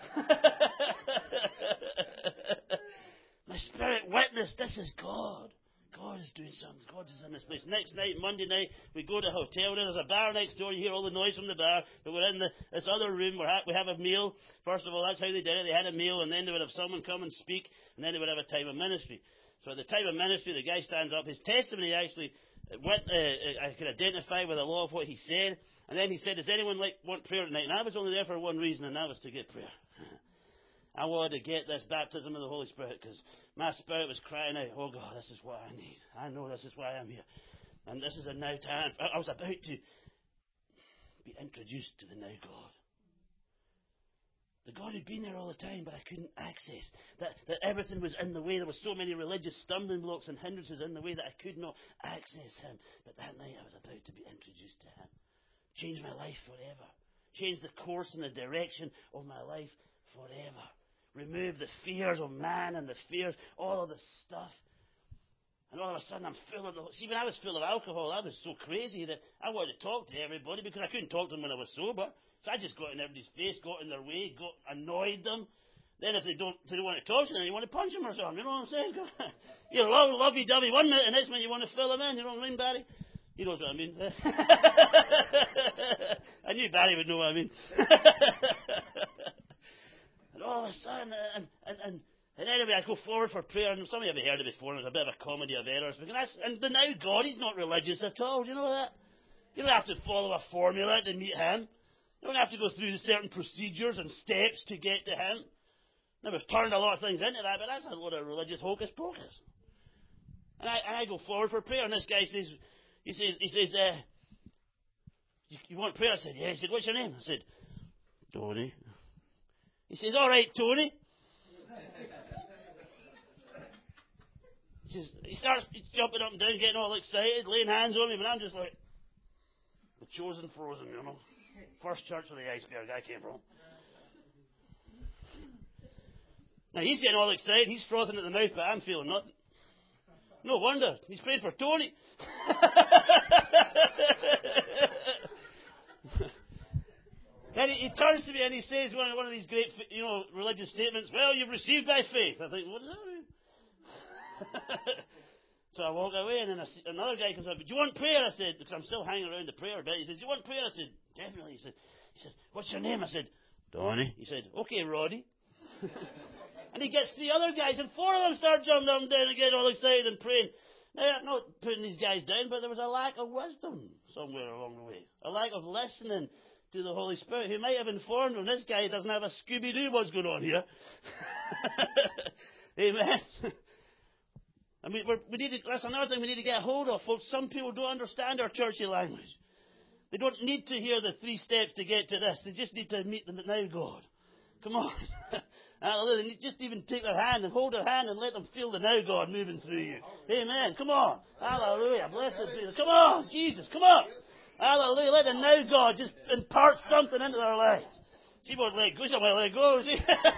My spirit witnessed, this is God. God is doing something. God is in this place. Next night, Monday night, we go to a hotel. There's a bar next door. You hear all the noise from the bar. But we're in the, this other room. We're ha- we have a meal. First of all, that's how they did it. They had a meal, and then they would have someone come and speak, and then they would have a time of ministry. So at the time of ministry, the guy stands up. His testimony actually, went, uh, I could identify with a lot of what he said. And then he said, does anyone like want prayer tonight? And I was only there for one reason, and that was to get prayer. I wanted to get this baptism of the Holy Spirit because my spirit was crying out, oh God, this is what I need. I know this is why I'm here. And this is a now time. I was about to be introduced to the now God. The God who'd been there all the time, but I couldn't access. That, that everything was in the way. There were so many religious stumbling blocks and hindrances in the way that I could not access Him. But that night I was about to be introduced to Him. Changed my life forever. Changed the course and the direction of my life forever. Remove the fears of man and the fears, all of the stuff. And all of a sudden I'm full of the... See, when I was full of alcohol, I was so crazy that I wanted to talk to everybody because I couldn't talk to them when I was sober. So I just got in everybody's face, got in their way, got annoyed them. Then if they don't, if they don't want to talk to them, you want to punch them or something. You know what I'm saying? You're love, lovey-dovey one minute, and next minute you want to fill them in. You know what I mean, Barry? You know what I mean. I knew Barry would know what I mean. And all of a sudden, and, and, and, and anyway, I go forward for prayer, and some of you have heard it before, and it's a bit of a comedy of errors. Because that's, and the now God, He's not religious at all. Do you know that? You don't have to follow a formula to meet Him. You don't have to go through certain procedures and steps to get to Him. Now, we've turned a lot of things into that, but that's a lot of religious hocus pocus. And I, and I go forward for prayer, and this guy says, he says, he says, uh, you, you want prayer? I said, yeah. He said, what's your name? I said, Tony. He says, all right, Tony. He says, he starts jumping up and down, getting all excited, laying hands on me, but I'm just like, the chosen frozen, you know. First church of the iceberg I came from. Now, he's getting all excited, he's frothing at the mouth, but I'm feeling nothing. No wonder, he's praying for Tony. Then he, he turns to me and he says one, one of these great, you know, religious statements, well, you've received by faith. I think, what does that mean? So I walk away, and then I see, another guy comes up, do you want prayer? I said, because I'm still hanging around the prayer bit. He says, do you want prayer? I said, definitely. He said, he said, what's your name? I said, Donnie. He said, okay, Roddy. And he gets three other guys, and four of them start jumping up and down and getting all excited and praying. Now, I'm not putting these guys down, but there was a lack of wisdom somewhere along the way. A lack of listening to the Holy Spirit, who might have informed them, this guy doesn't have a Scooby-Doo what's going on here. Amen. I mean, we're, we need to, that's another thing we need to get hold of, folks. Some people don't understand our churchy language. They don't need to hear the three steps to get to this. They just need to meet the now God. Come on. Hallelujah. They just even take their hand and hold their hand and let them feel the now God moving through you. Amen. Come on. Hallelujah. Blessed be the... Come on, Jesus. Come on. Hallelujah. Let the now God just impart something into their lives. She won't let go. She won't let go. See?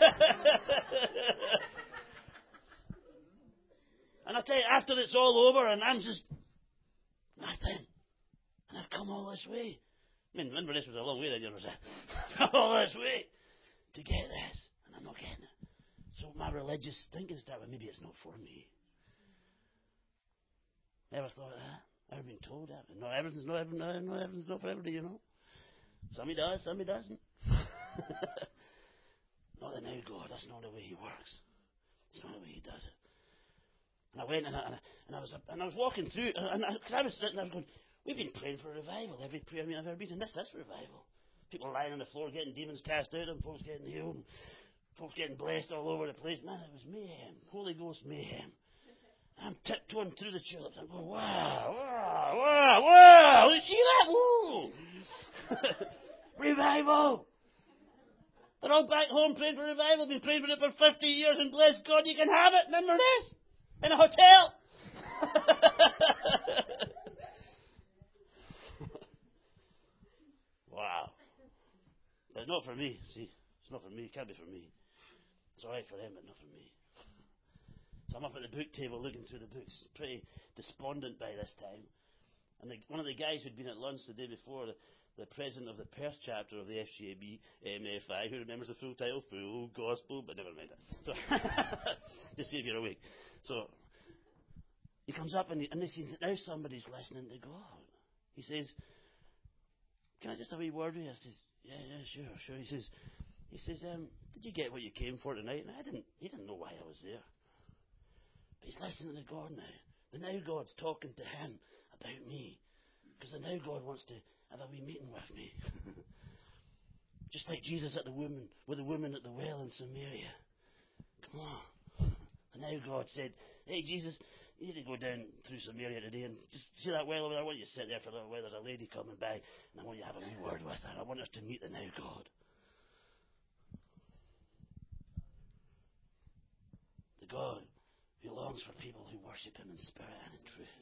And I tell you, after it's all over and I'm just nothing. And I've come all this way. I mean, remember this was a long way that you understand. All this way to get this. And I'm not getting it. So my religious thinking started, maybe it's not for me. Never thought of that. Never been told that. Not everything's not, every, not everything's not for everybody, you know. Somebody does, somebody doesn't. Not the now God. That's not the way He works. It's not the way He does it. And I went and I, and I, and I was and I was walking through, and because I, I was sitting there going, we've been praying for revival every prayer meeting I've ever been in. This is revival. People lying on the floor getting demons cast out of them, folks getting healed, and folks getting blessed all over the place. Man, it was mayhem, Holy Ghost mayhem. I'm tiptoeing through the tulips. I'm going, wow, wow, wow, wow. You see that? Woo! Revival. They're all back home praying for revival. Been praying for it for fifty years, and bless God, you can have it in Inverness, in a hotel. Wow. But not for me. See, it's not for me. It can't be for me. It's all right for them, but not for me. So I'm up at the book table looking through the books, pretty despondent by this time. And the, one of the guys who'd been at lunch the day before, the, the president of the Perth chapter of the F G A B M F I, who remembers the full title, Full Gospel, but never mind that. So, just see if you're awake. So he comes up and, he, and they see now somebody's listening to God. He says, can I just have a wee word with you? I says, yeah, yeah, sure, sure. He says, he says, um, did you get what you came for tonight? And I didn't, he didn't know why I was there. But he's listening to God now. The now God's talking to him about me. Because the now God wants to have a wee meeting with me. Just like Jesus at the woman, with the woman at the well in Samaria. Come on. The now God said, hey, Jesus, you need to go down through Samaria today and just see that well over there. I want you to sit there for a little while. There's a lady coming by, and I want you to have a wee word with her. I want us to meet the now God. The God who longs for people who worship him in spirit and in truth.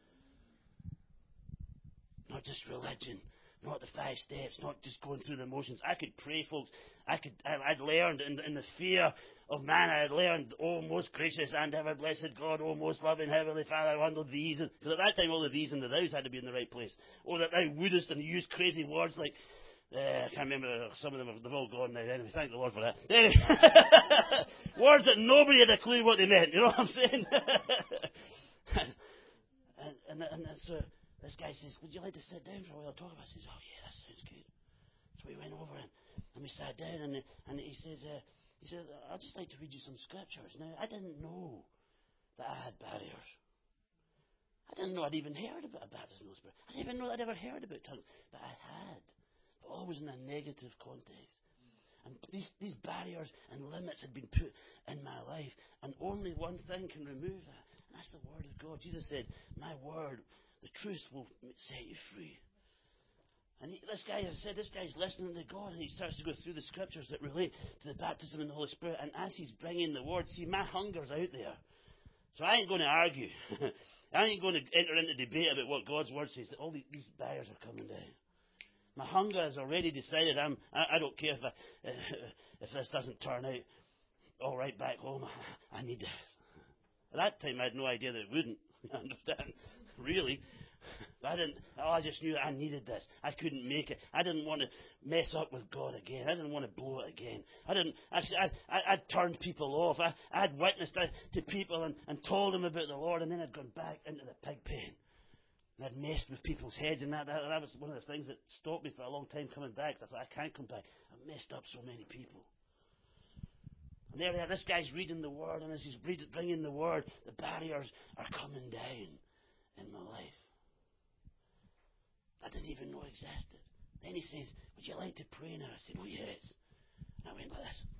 Not just religion, not the five steps, not just going through the motions. I could pray, folks. I could. I, I'd learned in, in the fear of man. I had learned, oh, most gracious and ever blessed God, oh, most loving heavenly Father, I handle these. Because at that time, all the these and the thous had to be in the right place. Oh, that thou wouldest, and use crazy words like. Uh, I can't remember, some of them have, they've all gone now. Anyway, thank the Lord for that. Anyway, words that nobody had a clue what they meant. You know what I'm saying? and, and, and, and so this guy says, would you like to sit down for a while and talk about it? I says, oh yeah, that sounds good. So we went over and, and we sat down, and and he says, uh, he said, I'd just like to read you some scriptures. Now, I didn't know that I had barriers. I didn't know I'd even heard about baptism in the Spirit. I didn't even know that I'd ever heard about tongues, but I had. But always in a negative context. And these, these barriers and limits had been put in my life, and only one thing can remove that, and that's the Word of God. Jesus said, my Word, the truth will set you free. And he, this guy has said, this guy's listening to God, and he starts to go through the scriptures that relate to the baptism in the Holy Spirit. And as he's bringing the Word, see, my hunger's out there. So I ain't going to argue. I ain't going to enter into debate about what God's Word says. That all these, these barriers are coming down. My hunger has already decided. I'm, I, I don't care if, I, uh, if this doesn't turn out all right back home. I, I need this. At that time, I had no idea that it wouldn't. You understand? Really. I didn't. Oh, I just knew that I needed this. I couldn't make it. I didn't want to mess up with God again. I didn't want to blow it again. I didn't. Actually, I, I, I'd turned people off. I, I'd witnessed to people and, and told them about the Lord, and then I'd gone back into the pig pen. And I'd messed with people's heads, and that, that, that was one of the things that stopped me for a long time coming back. I thought, I can't come back. I've messed up so many people. And there, this guy's reading the Word, and as he's reading, bringing the Word, the barriers are coming down in my life. I didn't even know existed. Then he says, would you like to pray now? I said, oh yes. And I went like this.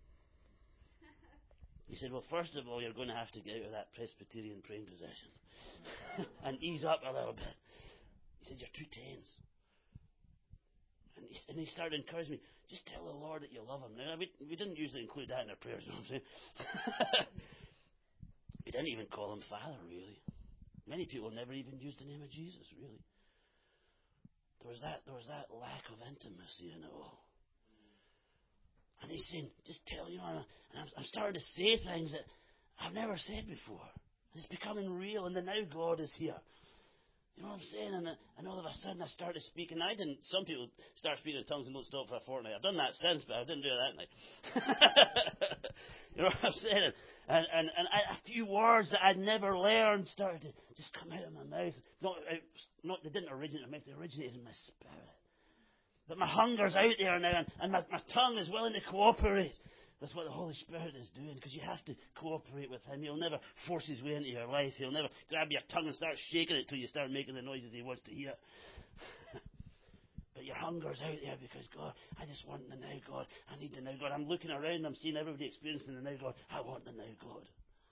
He said, well, first of all, you're going to have to get out of that Presbyterian praying position and ease up a little bit. He said, you're too tense. And he, and he started encouraging me, just tell the Lord that you love him. Now, we, we didn't usually include that in our prayers, you know what I'm saying? We didn't even call him Father, really. Many people never even used the name of Jesus, really. There was that, there was that lack of intimacy in it all. And he's saying, just tell, you know, and I'm, I'm starting to say things that I've never said before. And it's becoming real, and the now God is here. You know what I'm saying? And, and all of a sudden I started speaking. I didn't, some people start speaking in tongues and don't stop for a fortnight. I've done that since, but I didn't do it that night. You know what I'm saying? And, and, and I, a few words that I'd never learned started to just come out of my mouth. Not, not they didn't originate in my mouth, they originated in my spirit. But my hunger's out there now, and, and my, my tongue is willing to cooperate. with what the Holy Spirit is doing, because you have to cooperate with Him. He'll never force His way into your life. He'll never grab your tongue and start shaking it till you start making the noises He wants to hear. But your hunger's out there because, God, I just want the now God. I need the now God. I'm looking around, I'm seeing everybody experiencing the now God. I want the now God.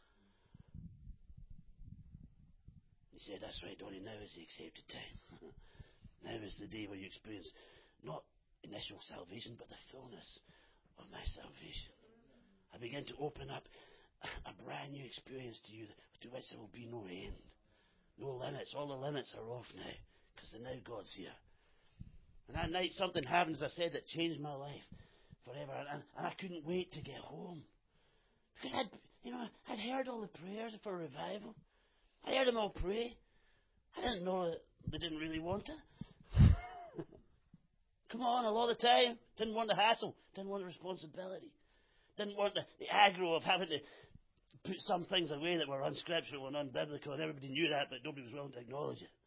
He said, that's right, Donnie, now is the accepted time. Now is the day where you experience not initial salvation, but the fullness of my salvation. I begin to open up a brand new experience to you, to which there will be no end. No limits. All the limits are off now, because the now God's here. And that night something happened, as I said, that changed my life forever. And, and I couldn't wait to get home. Because I'd, you know, I'd heard all the prayers for revival. I heard them all pray. I didn't know that they didn't really want it. Come on, a lot of the time. Didn't want the hassle. Didn't want the responsibility. Didn't want the, the aggro of having to put some things away that were unscriptural and unbiblical, and everybody knew that, but nobody was willing to acknowledge it.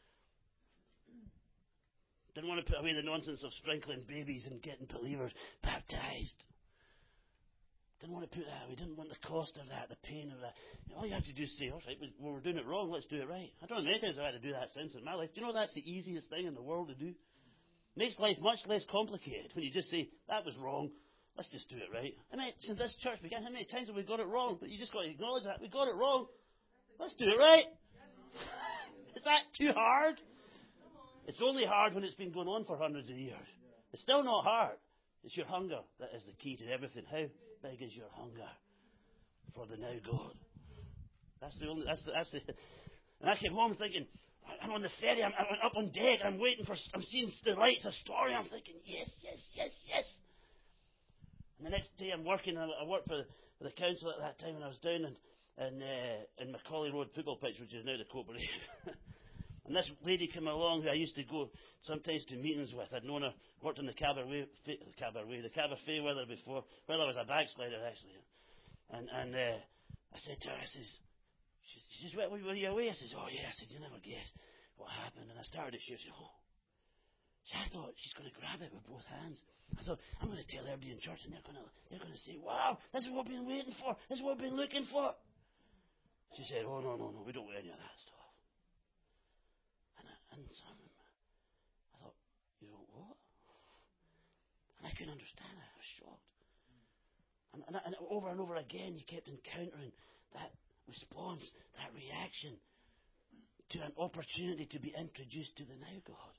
Didn't want to put away the nonsense of sprinkling babies and getting believers baptized. Didn't want to put that away. Didn't want the cost of that, the pain of that. You know, all you have to do is say, all right, well, we're doing it wrong, let's do it right. I don't know many times I've had to do that since in my life. Do you know that's the easiest thing in the world to do? Makes life much less complicated when you just say, that was wrong, let's just do it right. I mean, since this church began, how many times have we got it wrong? But you just got to acknowledge that. We got it wrong. Let's do it right. Is that too hard? It's only hard when it's been going on for hundreds of years. It's still not hard. It's your hunger that is the key to everything. How big is your hunger for the now God? That's the only. That's the. That's the and I came home thinking, I'm on the ferry. I'm, I'm up on deck. I'm waiting for. I'm seeing the lights of story. I'm thinking, yes, yes, yes, yes. And the next day, I'm working. I worked for the, for the council at that time, and I was down in in, uh, in Macaulay Road football pitch, which is now the Cooperative. And this lady came along who I used to go sometimes to meetings with. I'd known her, worked in the Cabaret, the Cabaret, the Cabaret with her before. Well, I was a backslider, actually. And and uh, I said to her, I says, she, she says, were, were you away? I says, oh, yeah. I said, you never guess what happened. And I started to shoot. She said, oh. So I thought, she's going to grab it with both hands. I thought, I'm going to tell everybody in church, and they're going to they're going to say, wow, this is what we've been waiting for. This is what we've been looking for. She said, oh, no, no, no, we don't want any of that stuff. And, I, and some, I thought, you know what? And I couldn't understand it. I was shocked. And, and, and over and over again, you kept encountering that response, that reaction to an opportunity to be introduced to the now God.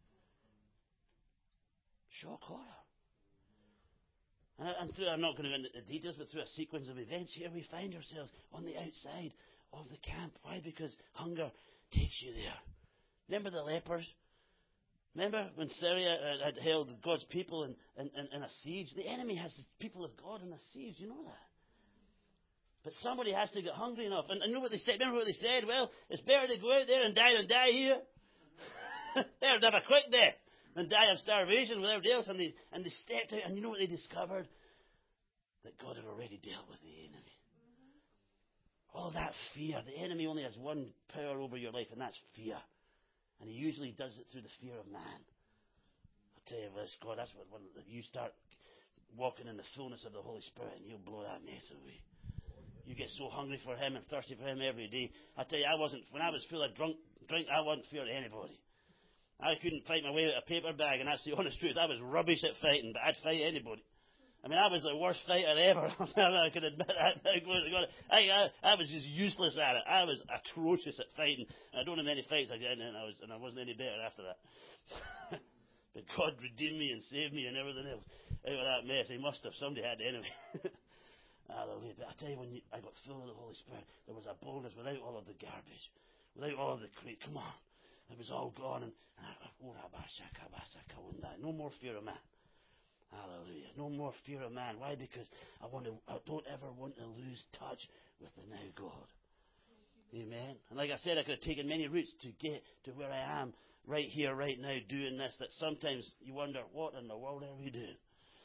Shock, horror. And, I, and through, I'm not going to go into the details, but through a sequence of events here, we find ourselves on the outside of the camp. Why? Because hunger takes you there. Remember the lepers? Remember when Syria had held God's people in, in, in, in a siege? The enemy has the people of God in a siege. You know that? But somebody has to get hungry enough. And, and you know what they said? Remember what they said? Well, it's better to go out there and die than die here. Better to have a quick death than die of starvation with everybody else. And they, and they stepped out, and you know what they discovered? That God had already dealt with the enemy. All that fear. The enemy only has one power over your life, and that's fear. And he usually does it through the fear of man. I'll tell you this, God, that's what when you start walking in the fullness of the Holy Spirit, and He'll blow that mess away. You get so hungry for Him and thirsty for Him every day. I tell you, I wasn't, when I was full of drunk, drink, I wasn't fearing anybody. I couldn't fight my way out of a paper bag, and that's the honest truth. I was rubbish at fighting, but I'd fight anybody. I mean, I was the worst fighter ever. I can admit that. I, I, I was just useless at it. I was atrocious at fighting. I don't have many fights again, and I was, and I wasn't any better after that. But God redeemed me and saved me and everything else out of that mess. He must have. Somebody had the enemy. Hallelujah. But I tell you, when you, I got full of the Holy Spirit, there was a boldness without all of the garbage, without all of the crate. Come on. It was all gone. And, and I, no more fear of man. Hallelujah. No more fear of man. Why? Because I want to, I don't ever want to lose touch with the now God. Amen. And like I said, I could have taken many routes to get to where I am right here, right now, doing this, that sometimes you wonder, what in the world are we doing?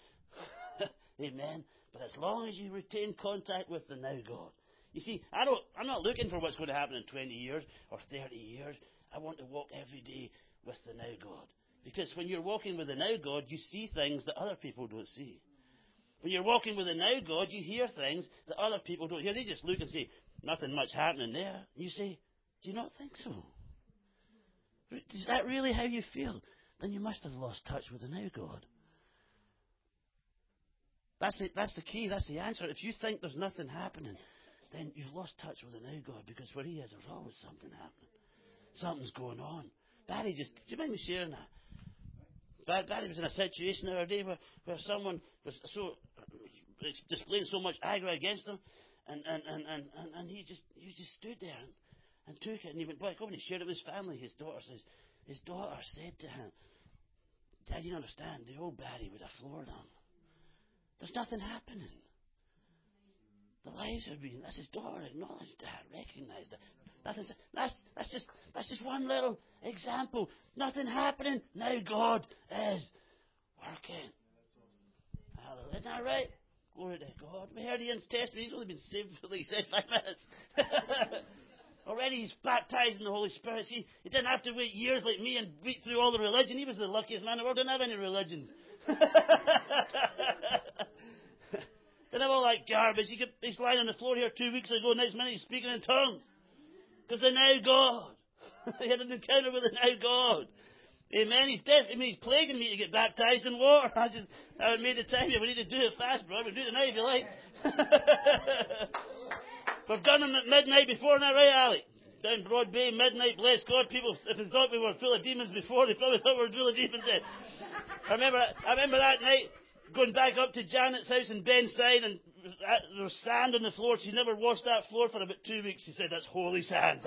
Amen. But as long as you retain contact with the now God. You see, I don't, I'm not looking for what's going to happen in twenty years or thirty years. I want to walk every day with the now God. Because when you're walking with the now God, you see things that other people don't see. When you're walking with the now God, you hear things that other people don't hear. They just look and say, nothing much happening there. You say, do you not think so? Is that really how you feel? Then you must have lost touch with the now God. That's it. That's the key. That's the answer. If you think there's nothing happening, then you've lost touch with the now God, because where He is, there's always something happening. Something's going on. Barry just, do you mind me sharing that? Barry was in a situation the other day where, where someone was so displaying so much anger against him, and, and, and, and, and, and he just he just stood there and, and took it, and he went back over and he shared it with his family. His daughter says, his daughter said to him, Dad, you don't understand, the old Barry would have floored him. There's nothing happening. The lives are being, that's his daughter, acknowledged that, recognized that. Nothing's, that's, that's, just, that's just one little example. Nothing happening. Now God is working. Hallelujah. Isn't that right? Glory to God. We heard Ian's testimony. He's only been saved for, like he said, five minutes. Already he's baptized in the Holy Spirit. See, he didn't have to wait years like me and beat through all the religion. He was the luckiest man in the world. Didn't have any religion. Didn't have all that garbage. He could, he's lying on the floor here two weeks ago. Next minute he's speaking in tongues. Because the now God. He had an encounter with the now God. Amen. He's desperate. I mean, he's plaguing me to get baptized in water. I just, I made the time here. We need to do it fast, brother. We'll do it now if you like. We've done them at midnight before, now, right, Ali? Down Broad Bay, midnight, bless God. People, if they thought we were full of demons before, they probably thought we were full of demons then. I remember, I remember that night going back up to Janet's house in Benside, and there was sand on the floor. She never washed that floor for about two weeks. She said, that's holy sand.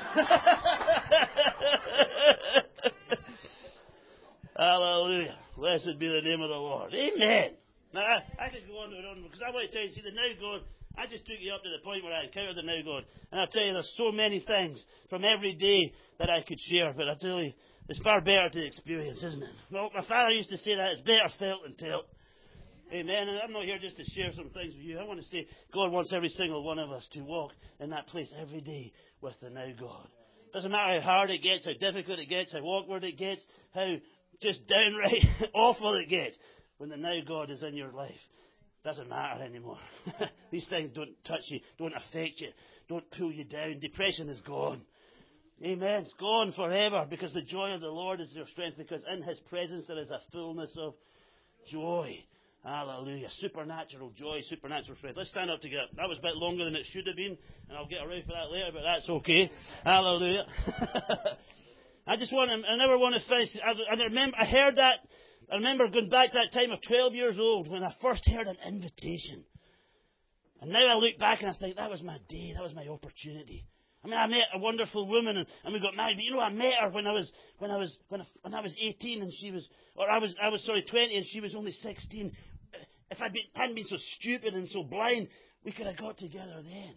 Hallelujah. Blessed be the name of the Lord. Amen. Now, I, I could go on and on, because I want to tell you, see, the now God, I just took you up to the point where I encountered the now God. And I'll tell you, there's so many things from every day that I could share, but I tell you, it's far better to experience, isn't it? Well, my father used to say that it's better felt than told. Amen. And I'm not here just to share some things with you. I want to say God wants every single one of us to walk in that place every day with the now God. Doesn't matter how hard it gets, how difficult it gets, how awkward it gets, how just downright awful it gets. When the now God is in your life, it doesn't matter anymore. These things don't touch you, don't affect you, don't pull you down. Depression is gone. Amen. It's gone forever, because the joy of the Lord is your strength, because in His presence there is a fullness of joy. Hallelujah. Supernatural joy, supernatural strength. Let's stand up together. That was a bit longer than it should have been, and I'll get around for that later, but that's okay. Hallelujah. I just want to, I never want to finish. I, I remember, I heard that, I remember going back to that time of twelve years old when I first heard an invitation. And now I look back and I think, that was my day, that was my opportunity. I mean, I met a wonderful woman, and, and we got married. But you know, I met her when I was when I was when I, when I was eighteen, and she was, or I was I was sorry twenty, and she was only sixteen. If I'd been, hadn't been so stupid and so blind, we could have got together then,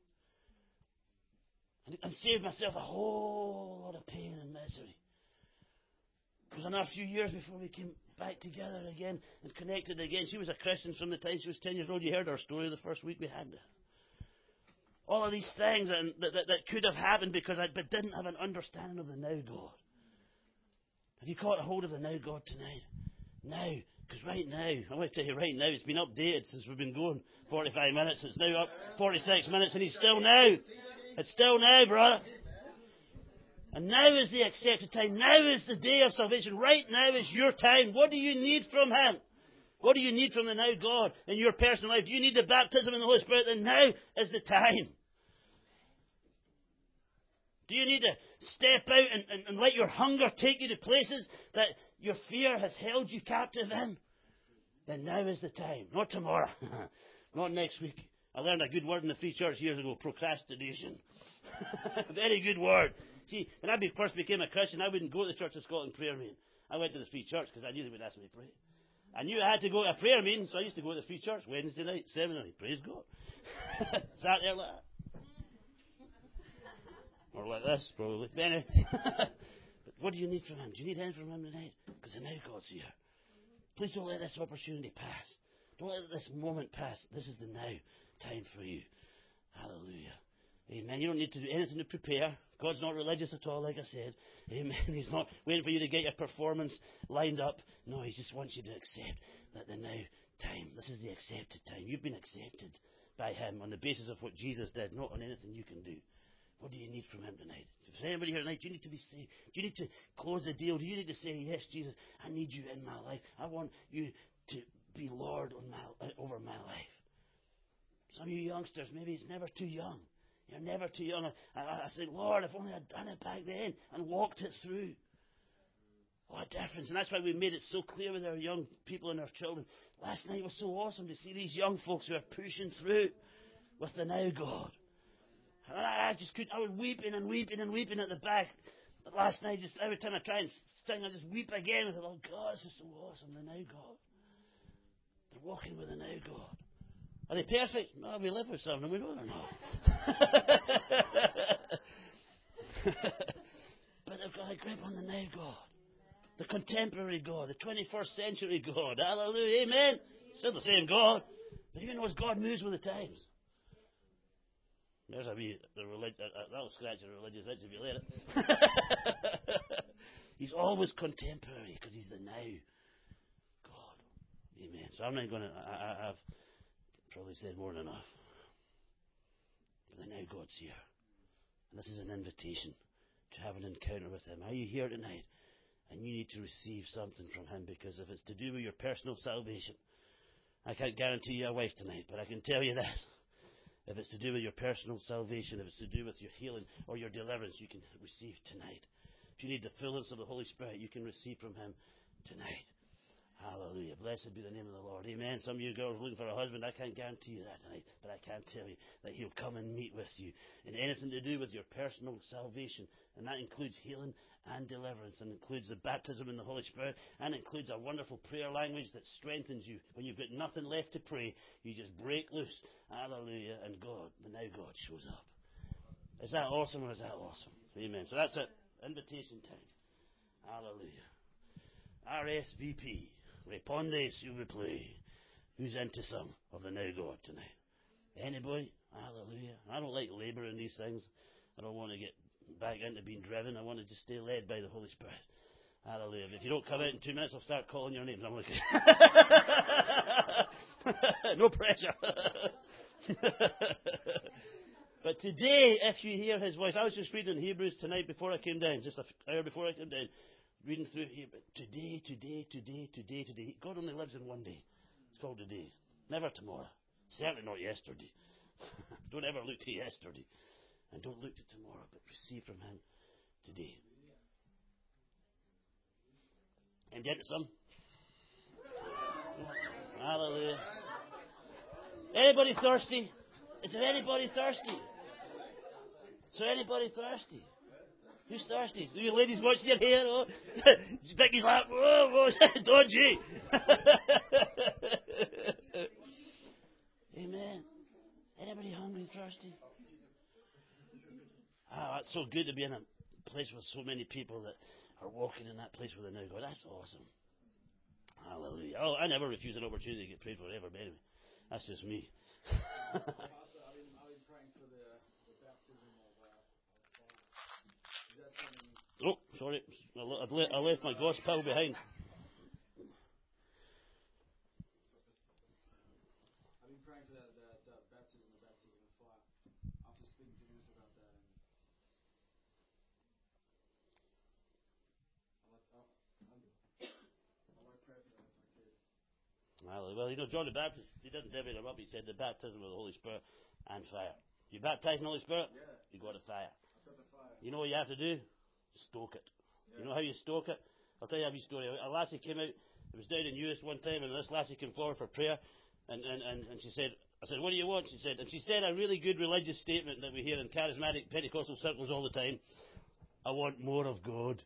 and, and saved myself a whole lot of pain and misery. It was another few years before we came back together again and connected again. She was a Christian from the time she was ten years old. You heard her story the first week we had her. All of these things that, that, that could have happened because I but didn't have an understanding of the now God. Have you caught a hold of the now God tonight? Now. Because right now, I want to tell you right now, it's been updated since we've been going forty-five minutes. It's now up forty-six minutes, and He's still now. It's still now, brother. And now is the accepted time. Now is the day of salvation. Right now is your time. What do you need from Him? What do you need from the now God in your personal life? Do you need the baptism in the Holy Spirit? Then now is the time. Do you need to step out and, and, and let your hunger take you to places that your fear has held you captive in? Then now is the time. Not tomorrow. Not next week. I learned a good word in the Free Church years ago. Procrastination. Very good word. See, when I first became a Christian, I wouldn't go to the Church of Scotland prayer meeting. I went to the Free Church because I knew they would ask me to pray. I knew I had to go to a prayer meeting, so I used to go to the Free Church Wednesday night, seminary. Praise God. Sat there like that. Or like this, probably. Anyway. But what do you need from Him? Do you need anything from Him tonight? Because the now God's here. Please don't let this opportunity pass. Don't let this moment pass. This is the now time for you. Hallelujah. Amen. You don't need to do anything to prepare. God's not religious at all, like I said. Amen. He's not waiting for you to get your performance lined up. No, He just wants you to accept that the now time. This is the accepted time. You've been accepted by him on the basis of what Jesus did, not on anything you can do. What do you need from him tonight? If there's anybody here tonight, do you need to be saved? Do you need to close the deal? Do you need to say, yes, Jesus, I need you in my life. I want you to be Lord on my, over my life. Some of you youngsters, maybe it's never too young. You're never too young. I, I, I say, Lord, if only I'd done it back then and walked it through. What a difference. And that's why we made it so clear with our young people and our children. Last night was so awesome to see these young folks who are pushing through with the now God. And I, I just could, I was weeping and weeping and weeping at the back. But last night, just every time I try and sing, I just weep again. I thought, oh God, this is so awesome, the now God. They're walking with the now God. Are they perfect? No, we live with some of them, we know they're not. But they've got a grip on the now God. The contemporary God, the twenty-first century God. Hallelujah, amen. Still the same God. But even knows God moves with the times. There's a wee, the relig- uh, that'll scratch a religious itch if you let it. He's always contemporary because he's the now God. Amen. So I'm not going to, I, I've probably said more than enough. But the now God's here. And this is an invitation to have an encounter with him. Are you here tonight? And you need to receive something from him, because if it's to do with your personal salvation, I can't guarantee you a wife tonight, but I can tell you that. If it's to do with your personal salvation, if it's to do with your healing or your deliverance, you can receive tonight. If you need the fullness of the Holy Spirit, you can receive from him tonight. Hallelujah. Blessed be the name of the Lord. Amen. Some of you girls looking for a husband, I can't guarantee you that tonight, but I can tell you that he'll come and meet with you in anything to do with your personal salvation. And that includes healing and deliverance, and includes the baptism in the Holy Spirit, and includes a wonderful prayer language that strengthens you. When you've got nothing left to pray, you just break loose. Hallelujah. And God, the now God shows up. Is that awesome or is that awesome? Amen. So that's it. Invitation time. Hallelujah. R S V P. Responde, s'il vous plaît. Who's into some of the now God tonight? Anybody? Hallelujah. I don't like labour in these things. I don't want to get back into being driven. I want to just stay led by the Holy Spirit. Hallelujah. If you don't come out in two minutes, I'll start calling your names. I'm like, no pressure. But today, if you hear his voice, I was just reading Hebrews tonight before I came down, just an hour before I came down. Reading through here, but today, today, today, today, today. God only lives in one day. It's called today. Never tomorrow. Certainly not yesterday. Don't ever look to yesterday. And don't look to tomorrow, but receive from him today. And get some. Hallelujah. Anybody thirsty? Is there anybody thirsty? Is there anybody thirsty? Who's thirsty? You ladies, watch your hair. Oh. Vicky's like, whoa, whoa, dodgy. Amen. Anybody hungry and thirsty? Oh, it's so good to be in a place with so many people that are walking in that place with the new God. That's awesome. Hallelujah. Oh, I never refuse an opportunity to get prayed for ever, but anyway, that's just me. Oh, sorry. I left my gospel behind. I've been praying for that, that, that baptism, the baptism of fire. After speaking to Dennis about that, and I like, oh, I like pray for that if I could. Well, you know, John the Baptist, he didn't divvy them up. He said the baptism of the Holy Spirit and fire. You baptize in the Holy Spirit, yeah. You got a fire. I've got the fire. You know what you have to do? Stoke it. Yeah. You know how you stoke it? I'll tell you a wee story. A lassie came out, it was down in U S one time, and this lassie came forward for prayer, and, and, and, and she said, I said, what do you want? She said, and she said a really good religious statement that we hear in charismatic Pentecostal circles all the time. I want more of God.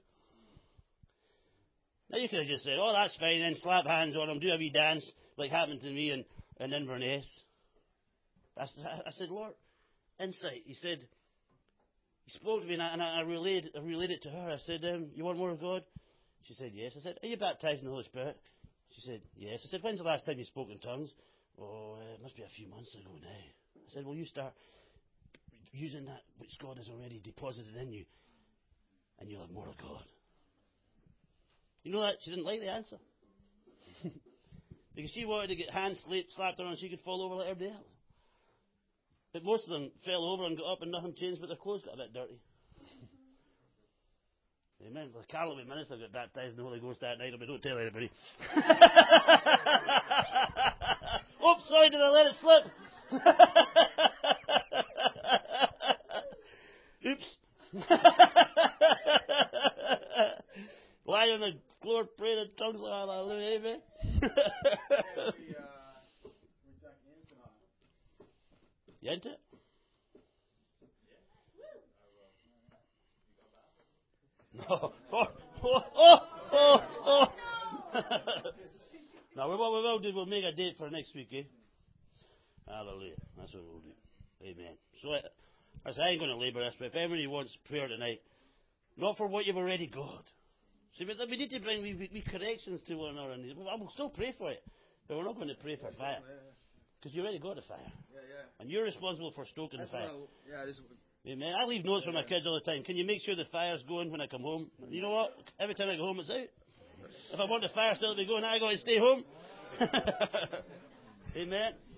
Now you could have just said, oh, that's fine, then slap hands on him, do a wee dance, like happened to me in, in Inverness. I, I said, Lord, insight. He said, he spoke to me, and I, and I, relayed, I relayed it to her. I said, um, you want more of God? She said, yes. I said, are you baptized in the Holy Spirit? She said, yes. I said, when's the last time you spoke in tongues? Oh, uh, it must be a few months ago now. I said, well, you start using that which God has already deposited in you, and you'll have more of God. You know that? She didn't like the answer. Because she wanted to get hands slapped, slapped on her and she could fall over like everybody else. But most of them fell over and got up and nothing changed, but their clothes got a bit dirty. Amen. The Catholic minister got baptized in the Holy Ghost that night, but don't tell anybody. Oops, sorry, did I let it slip? Oops. Lie on the floor, praying in tongues, hallelujah, amen. You into it? No. Oh, oh, oh, oh, oh. Now, what we will do, we'll make a date for next week, eh? Hallelujah. That's what we'll do. Amen. So, I say I ain't going to labour this, but if anybody wants prayer tonight, not for what you've already got. See, but we need to bring we, we corrections to one another. I will still pray for it, but we're not going to pray for fire. Because you already got a fire. Yeah, yeah. And you're responsible for stoking That's the fire. I, yeah, this, Amen. I leave notes yeah, for my kids all the time. Can you make sure the fire's going when I come home? You know what? Every time I go home, it's out. If I want the fire still to be going, I got to stay home. Amen.